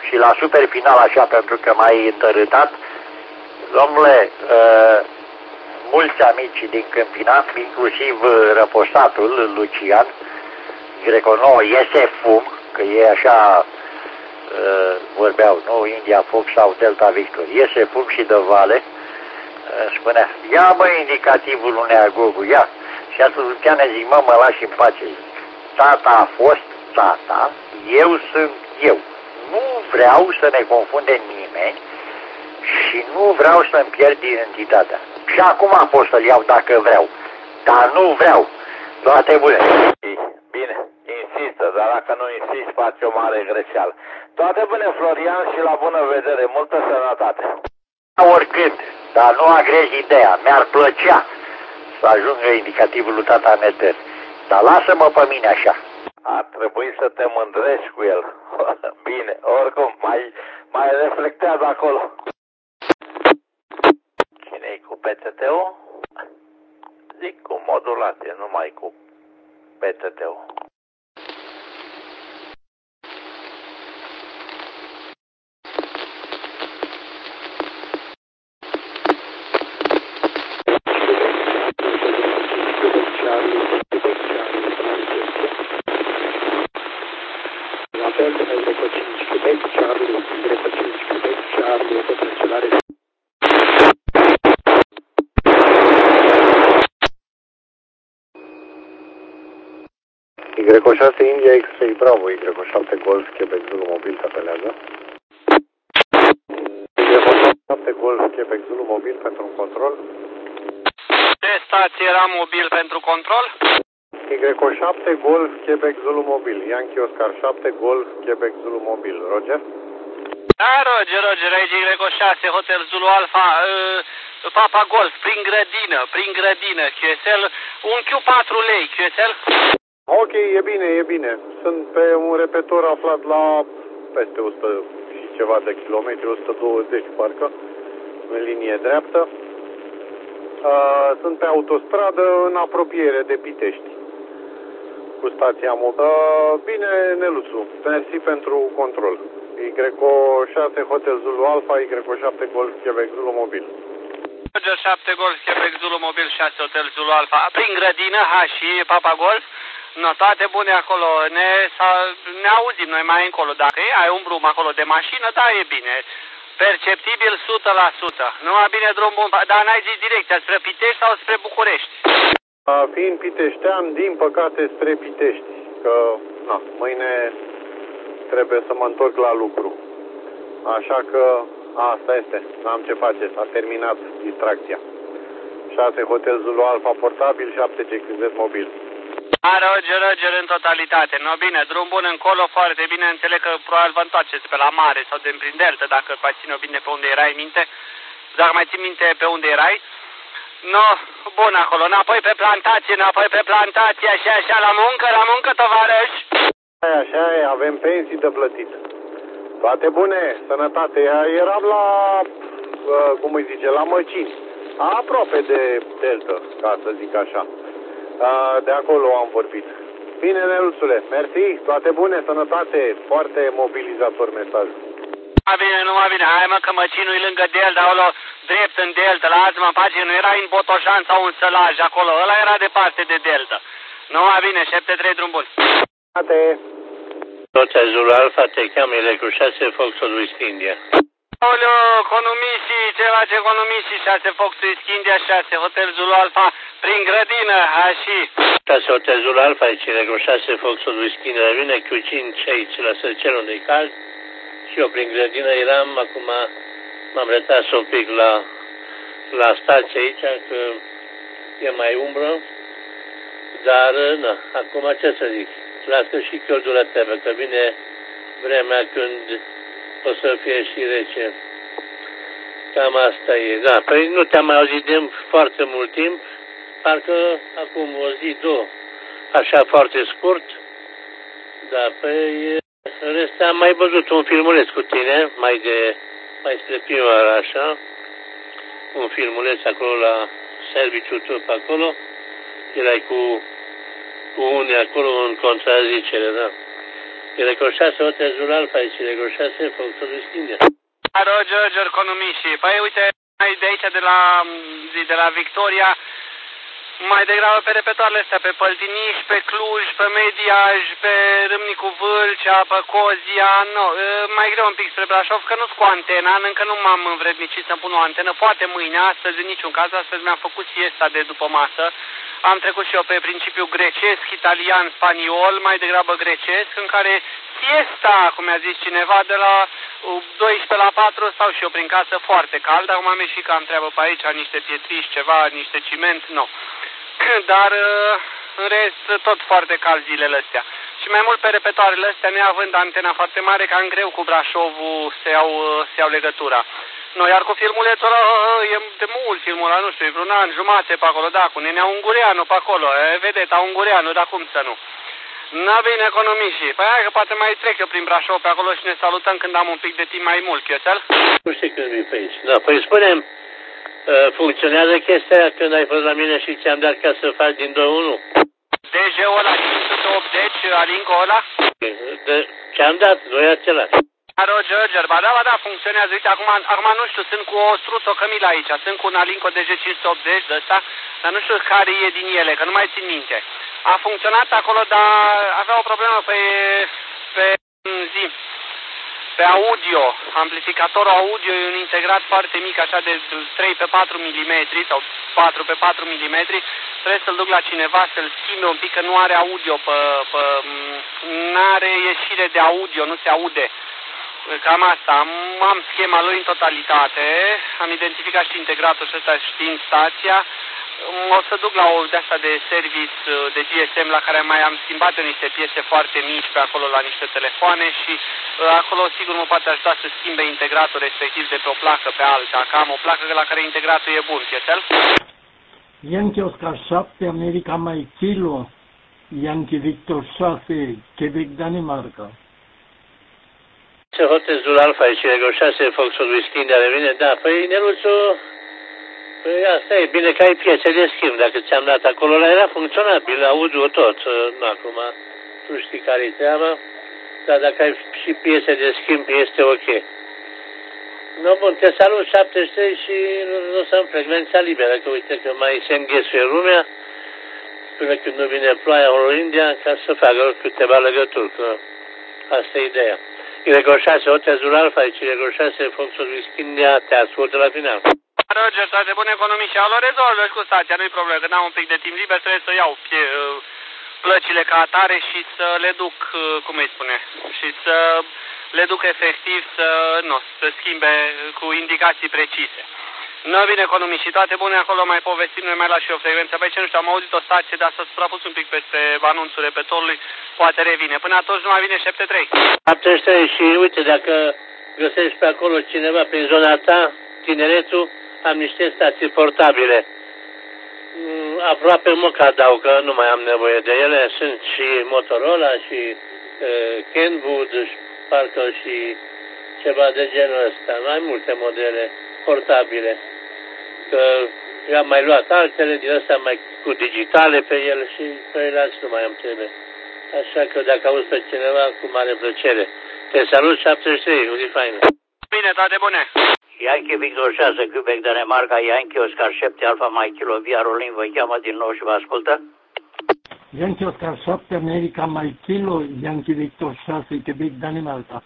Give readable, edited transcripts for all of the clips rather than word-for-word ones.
și la super final așa, pentru că m-ai întărâtat, domnule, mulți amici din Câmpina, inclusiv răposatul Lucian, Greco-9, iese fum, că e așa, vorbeau, nu, India Fox sau Delta Victor, iese fum și de vale, spunea, ia mă indicativul unei Agogu, ia. Și atunci Lucian zic, mă lași în pace. Tata a fost tata, eu sunt eu. Nu vreau să ne confunde nimeni și nu vreau să-mi pierd identitatea. Și acum pot să-l iau dacă vreau, dar nu vreau. Toate bune. Bine, insistă, dar dacă nu insist, faci o mare greșeală. Toate bune, Florian, și la bună vedere. Multă sănătate. Oricând, dar nu agrezi ideea. Mi-ar plăcea să ajungă indicativul lui tata în eter. Dar lasă-mă pe mine așa. Ar trebui să te mândrești cu el. Bine, oricum, mai reflectează acolo. Cine-i cu PTT-ul? Zic cu modulație, numai cu PTT-ul. Y6 India X3 Bravo, Y7 Golf Quebec Zulu Mobil se apelează. Y7 Golf Quebec Zulu Mobil pentru un control. Ce stație era mobil pentru control? Y7 Golf Quebec Zulu Mobil, Yankee Oscar 7 Golf Quebec Zulu Mobil, Roger? Da, Roger, aici Y6, Hotel Zulu Alpha, Papa Golf, prin grădină, QSL, un Q4 lei, QSL. Ok, e bine. Sunt pe un repetor aflat la peste 100 și ceva de kilometri, 120 parcă, în linie dreaptă. Sunt pe autostradă în apropiere de Pitești, cu stația mobilă. Bine, Neluțu, mersi pentru control. Y6 Hotel Zulu Alpha, Y7 Golf Quebec Zulu Mobil. Roger 7 Golf Quebec Zulu Mobil 6 Hotel Zulu Alpha, prin grădină, și Papa Golf. No, toate bune acolo, ne auzim noi mai încolo, dacă ai un brum acolo de mașină, da, e bine, perceptibil 100%, numai bine drum bun, dar n-ai zis direcția, spre Pitești sau spre București? Fiind piteștean, din păcate spre Pitești, că mâine trebuie să mă întorc la lucru, așa că asta este, n-am ce face, s-a terminat distracția. 6 Hotel Zulu Alpha portabil, 7 GXZ mobil. Roger, în totalitate. No, bine, drum bun încolo, foarte bine. Înțeleg că probabil vă întoarceți pe la mare sau de prin delta, dacă mai țin bine pe unde erai minte. Dacă mai țin minte pe unde erai. No, bun acolo, înapoi pe plantație, așa, la muncă, tovarăși. Așa e, avem pensii de plătit. Toate bune, sănătate. Eram la, cum îi zice, la Măcini. Aproape de delta, ca să zic așa. De acolo am vorbit. Bine, Neluțule, mersi, toate bune, sănătate, foarte mobilizator mesajul. Numai bine, hai mă că Măcinul lângă delta, acolo, drept în delta, la azi mă face, nu era în Botoșan sau un Sălaj acolo, ăla era departe de delta. Numai bine, 7-3 drum bun. Hotel Zulu Alpha, te cheamă Electro 6 Foxtrot Whisky India. Oleo, ceva ce economisi, 6 Fox Whisky India, 6 Hotel Zulu Alpha, prin grădină, și... 6 Hotel Zulu Alpha, aici Electro 6 Foxtrot Whisky India, vine Q5 aici la Sărcel unde e cald și eu prin grădină eram, acum m-am retras un pic la stație aici, că e mai umbră, dar, acum ce să zic, lasă și chiordul la treabă, că vine vremea când o să fie și rece. Cam asta e. Da, păi nu te-am mai auzit de foarte mult timp, parcă acum o zi, două, așa foarte scurt. Da, păi în rest am mai văzut un filmuleț cu tine, mai spre primăvară așa, un filmuleț acolo la serviciul tău pe acolo, erai cu unii acolo în contrazicere, da. Recoșase Hotezul Alfa aici, recoșase Foxul Schinder. Roger Economișii. Păi uite, de aici, de la Victoria, mai degrabă pe repetoarele astea, pe Păltiniș, pe Cluj, pe Mediaj, pe Râmnicu Vâlcea, pe Cozia, nu, mai greu un pic spre Brașov, că nu-s cu antena, încă nu m-am învrednicit să-mi pun o antenă, poate mâine, astăzi în niciun caz, astăzi mi-am făcut siesta de după masă, am trecut și eu pe principiu grecesc, italian, spaniol, mai degrabă grecesc, în care siesta, cum mi-a zis cineva, de la 12 la 4 stau și eu prin casă foarte cald, acum am ieșit că am treabă pe aici, niște pietriș, ceva, niște ciment, nu. Dar în rest tot foarte cald zilele astea. Și mai mult pe repetoarele astea, neavând antena foarte mare, cam greu cu Brașovul să iau legătura. No, iar cu filmulețul ăla, e de mult filmul ăla, nu știu, e vreun an, jumate pe acolo, da, cu Nenea Ungureanu pe acolo, vedeta Ungureanu, dar cum să nu. Na bine, Economișii, păi hai că poate mai trec eu prin Brașov pe acolo și ne salutăm când am un pic de timp mai mult, Chioțel? Nu știu când vii pe aici. Da, păi spune-mi, funcționează chestia aia când ai fost la mine și ți-am dat ca să faci din 2-1? DG-ul ăla 580, Alinco ăla? Ce-am dat, nu e același. Roger, ba da, funcționează. Uite, acum nu știu, sunt cu o Struțo Cămila aici, sunt cu un Alinco DG 580 de ăsta, dar nu știu care e din ele, că nu mai țin minte. A funcționat acolo, dar avea o problemă pe audio. Amplificatorul audio e un integrat foarte mic, așa de 3 pe 4 mm sau 4 pe 4 mm. Trebuie să-l duc la cineva să-l schimbe un pic, că nu are audio, n-are ieșire de audio, nu se aude. Cam asta, am schema lui în totalitate, am identificat și integratul și ăsta știind stația. O să duc la o de-asta de service de GSM la care mai am schimbat eu niște piese foarte mici pe acolo la niște telefoane și acolo sigur mă poate ajuta să schimbe integratul respectiv de pe o placă pe alta, că am o placă la care integratul e bun, Chietel? Yankee Oscar 7, America Mike Kilo, Yankee Victor 6, Quebec, Danemarca. Ce Hotezul Alfa aici, regoșase Foxul lui Schinder de mine, da, păi Neluțu... Păi asta e, bine că ai piese de schimb, dacă ți-am dat acolo, ăla era funcționabil, audio tot, acum, tu știi care-i treaba, dar dacă ai și piese de schimb, este ok. No, bun, te salut 73 și nu să am frecvența liberă, că uite că mai se înghesuie lumea, până când nu vine ploaia în India, ca să facă câteva legături, că asta e ideea. Regoșase Hotezul Alfa, aici regoșase Foxul lui Schinder, te ascultă la final. Roger, state bune, Economii și alo, rezolvă și cu stația, nu-i problemă, când am un pic de timp liber, trebuie să iau plăcile ca atare și să le duc, cum îi spune, și să le duc efectiv să schimbe cu indicații precise. Nu bine, Economii și toate bune acolo, mai povestim, noi mai las și o frecvență, băi ce nu știu, am auzit o stație, dar s-a suprapus un pic peste anunțul repetului, poate revine. Până atunci nu mai vine 73. 73 și uite, dacă găsești pe acolo cineva prin zona ta, Tineretul, am niște stații portabile. Aproape mă cadau, că nu mai am nevoie de ele. Sunt și Motorola și Kenwood, parcă și ceva de genul ăsta. Mai multe modele portabile. Că eu am mai luat altele din astea mai cu digitale pe ele și pe ele nu mai am trebuie. Așa că dacă auzi pe cineva, cu mare plăcere. Te salut 73, o zi faină. Bine, toate bune. Yankee Victor 6, Quebec, Danemarca, Yankee Oscar 7, Alfa Mike Kilo, Via Rolin, vă cheamă din nou și vă ascultă. Yankee Oscar 7, America Mike Kilo, Yankee Victor 6, Quebec, Danemarca.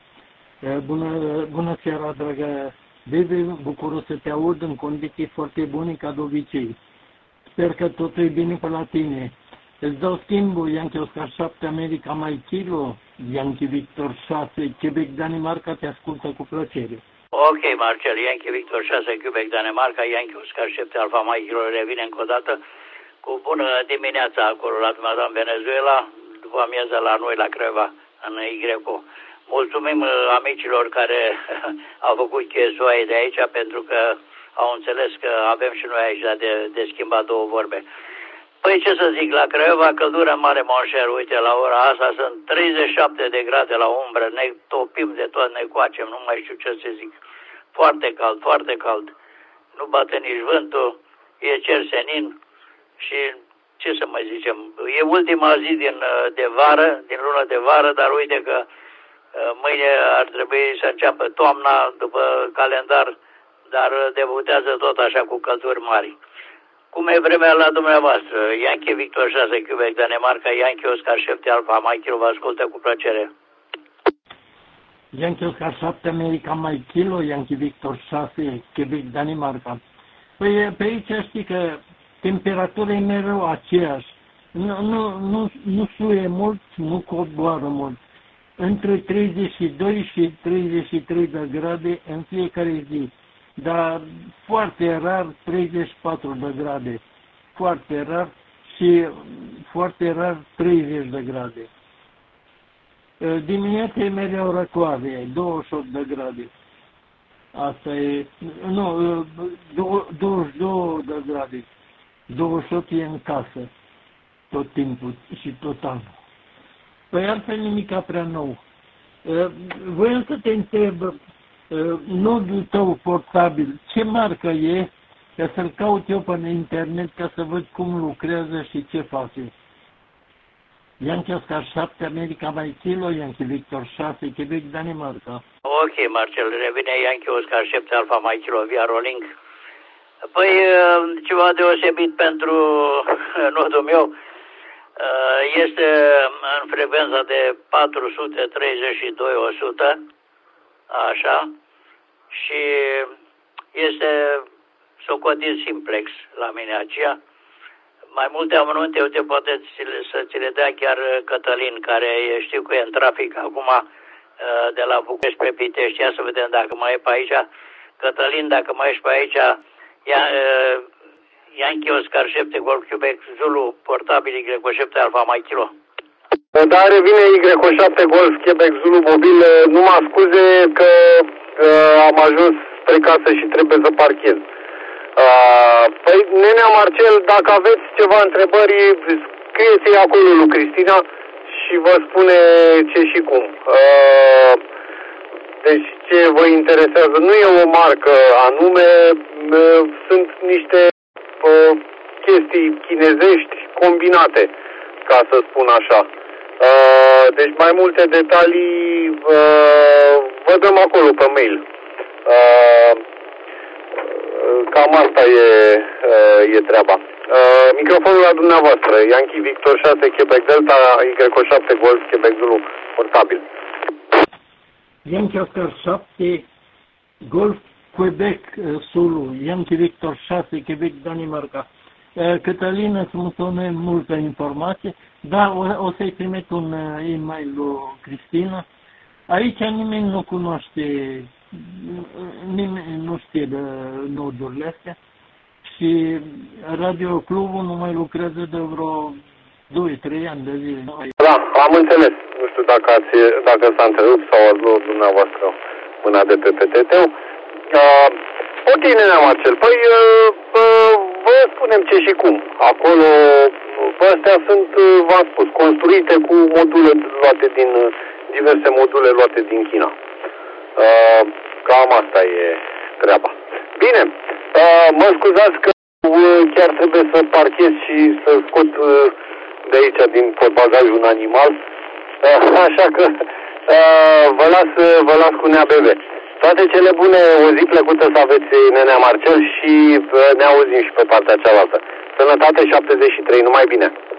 Bună seara, dragă Bebe, bucuros să te aud în condiții foarte bune ca de obicei. Sper că totul e bine pe la tine. Îți dau schimbul, Yankee Oscar 7, America Mike Kilo, Yankee Victor 6, Quebec, Danemarca, te ascultă cu plăcere. Ok, Marcel, Yankee Victor 6, Quebec, Danemarca, Yankee Oscar 7, Alfa Mike Kilo, revine încă o dată cu bună dimineața acolo la dumneavoastră în Venezuela, după amiază la noi la Creva, în Igreco. Mulțumim amicilor care au făcut chesoaie de aici pentru că au înțeles că avem și noi aici de schimbat două vorbe. Păi ce să zic, la Craiova căldură mare, monșer, uite, la ora asta sunt 37 de grade la umbră, ne topim de tot, ne coacem, nu mai știu ce să zic. Foarte cald, foarte cald. Nu bate nici vântul, e cer senin și ce să mai zicem, e ultima zi de vară, din lună de vară, dar uite că mâine ar trebui să înceapă toamna după calendar, dar debutează tot așa cu călduri mari. Cum e vremea la dumneavoastră? Yankee Victor 6, Quebec, Danemarca, Yankee Oscar 7, Alfa, Mike Kilo, vă ascultă cu plăcere. Yankee Oscar 7, America, Mike Kilo, Yankee Victor 6, Quebec, Danemarca. Păi pe aici știi că temperatura e mereu aceeași. Nu suie mult, nu coboară mult. Între 32 și 33 de grade în fiecare zi. Dar foarte rar 34 de grade. Foarte rar și foarte rar 30 de grade. Dimineața e mereu răcoare, 28 de grade. Asta e, nu, 22 de grade. 28 e în casă, tot timpul și tot anul. Păi altfel nimica prea nou. Voiam să te întreb, nodul tău portabil, ce marcă e, ca să-l caut eu pe internet ca să văd cum lucrează și ce face. Yankee Oscar 7, America, Mike Kilo, Yankee Victor 6, Quebec, Danemarca. Ok, Marcel, revine Yankee Oscar 7, Alfa, Mike Kilo, via rolling. Păi, ceva deosebit pentru nodul meu este în frecvența de 432-100, așa, și este socotit simplex la mine aceea. Mai multe amănunte, uite, poate să ți le dea chiar Cătălin, care știu că e în trafic acum de la București spre Pitești. Ia să vedem dacă mai e pe aici. Cătălin, dacă mai ești pe aici, Yankee Oscar 7, Golf Quebec, Zulu, portabil Y7 Alfa, Mike Kilo. Da, revine Y7 Golf Quebec Zulu mobil. Numai scuze că am ajuns spre casă și trebuie să parchez. Păi, nenea Marcel, dacă aveți ceva întrebări, scrieți-i acolo lui Cristina și vă spune ce și cum. Deci ce vă interesează nu e o marcă anume, sunt niște chestii chinezești combinate, ca să spun așa. Deci mai multe detalii vă dăm acolo pe mail. Cam asta e treaba. Microfonul la dumneavoastră. Yankee Victor 6, Quebec Delta, Y7 Golf, Quebec Zulu, portabil. Yankee Oscar 7, Golf, Quebec, Zulu, Yankee Victor 6, Quebec, Danemarca. Cătălin, îți mulțumesc multă informație, dar o să-i trimit un e-mail lui Cristina. Aici nimeni nu cunoaște, nimeni nu știe de nodurile astea și Radio Clubul nu mai lucrează de vreo 2-3 ani de zile. Da, am înțeles. Nu știu dacă s-a întrerupt sau ați luat dumneavoastră mâna de pe PTT-ul. Ok, nenea Marcel, păi vă spunem ce și cum. Acolo, astea sunt, v-am spus, construite cu module luate din, diverse module luate din China. Cam asta e treaba. Bine, mă scuzați că chiar trebuie să parchez și să scot de aici din portbagaj un animal, așa că vă las cu Nea Bebe. Toate cele bune, o zi plăcută să aveți, nenea Marcel, și ne auzim și pe partea cealaltă. Sănătate 73, numai bine!